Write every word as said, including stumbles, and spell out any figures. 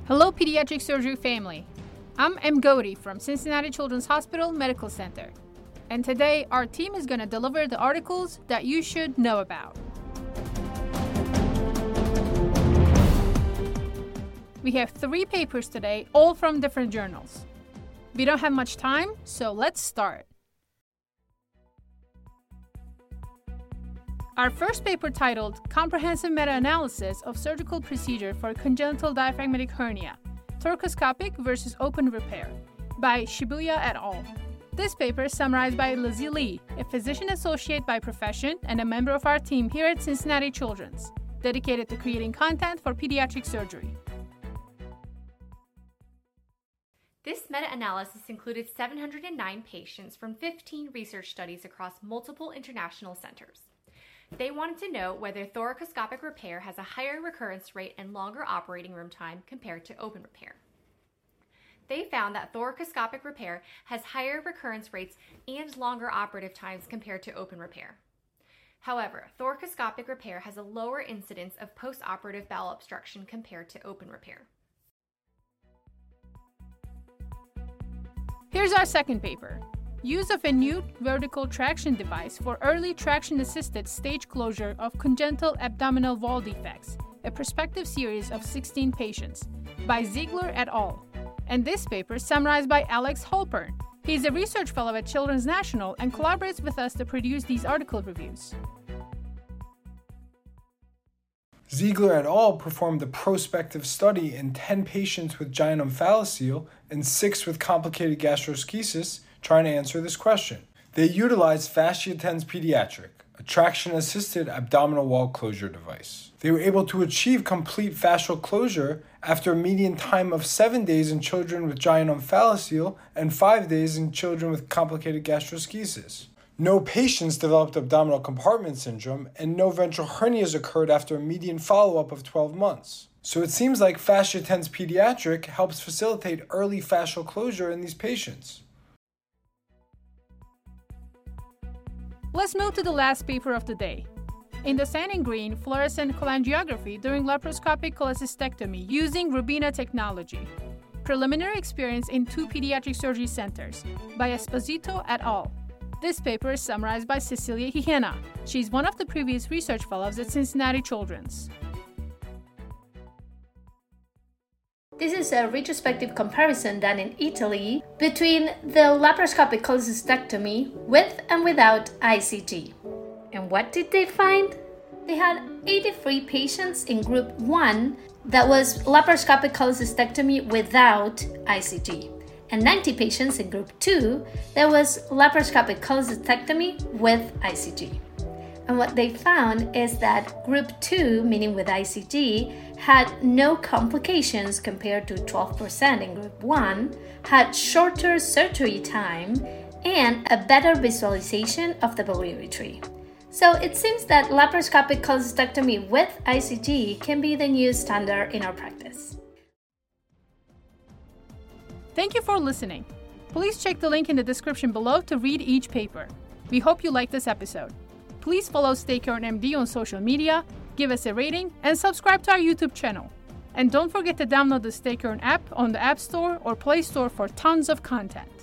Hello, pediatric surgery family. I'm M. Gody from Cincinnati Children's Hospital Medical Center. And today, our team is going to deliver the articles that you should know about. We have three papers today, all from different journals. We don't have much time, so let's start. Our first paper, titled Comprehensive Meta-Analysis of Surgical Procedure for Congenital Diaphragmatic Hernia, Thoracoscopic versus Open Repair, by Shibuya et al. This paper is summarized by Lizzie Lee, a physician associate by profession and a member of our team here at Cincinnati Children's, dedicated to creating content for pediatric surgery. This meta-analysis included seven hundred nine patients from fifteen research studies across multiple international centers. They wanted to know whether thoracoscopic repair has a higher recurrence rate and longer operating room time compared to open repair. They found that thoracoscopic repair has higher recurrence rates and longer operative times compared to open repair. However, thoracoscopic repair has a lower incidence of post-operative bowel obstruction compared to open repair. Here's our second paper. Use of a new vertical traction device for early traction-assisted stage closure of congenital abdominal wall defects, a prospective series of sixteen patients, by Ziegler et al. And this paper is summarized by Alex Halpern. He's a research fellow at Children's National and collaborates with us to produce these article reviews. Ziegler et al. Performed a prospective study in ten patients with giant omphalocele and six with complicated gastroschisis, trying to answer this question. They utilized FasciaTens Pediatric, a traction-assisted abdominal wall closure device. They were able to achieve complete fascial closure after a median time of seven days in children with giant omphalocele and five days in children with complicated gastroschisis. No patients developed abdominal compartment syndrome, and no ventral hernias occurred after a median follow-up of twelve months. So it seems like FasciaTens Pediatric helps facilitate early fascial closure in these patients. Let's move to the last paper of the day. In the cyan and green, fluorescent cholangiography during laparoscopic cholecystectomy using Rubina technology. Preliminary experience in two pediatric surgery centers, by Esposito et al. This paper is summarized by Cecilia Hijena. She's one of the previous research fellows at Cincinnati Children's. This is a retrospective comparison done in Italy between the laparoscopic cholecystectomy with and without I C G. And what did they find? They had eighty-three patients in group one that was laparoscopic cholecystectomy without I C G, and ninety patients in group two that was laparoscopic cholecystectomy with I C G. And what they found is that group two, meaning with I C G, had no complications compared to twelve percent in group one, had shorter surgery time, and a better visualization of the biliary tree. So it seems that laparoscopic cholecystectomy with I C G can be the new standard in our practice. Thank you for listening. Please check the link in the description below to read each paper. We hope you liked this episode. Please follow StayCurrent M D on social media, give us a rating, and subscribe to our YouTube channel. And don't forget to download the StayCurrent app on the App Store or Play Store for tons of content.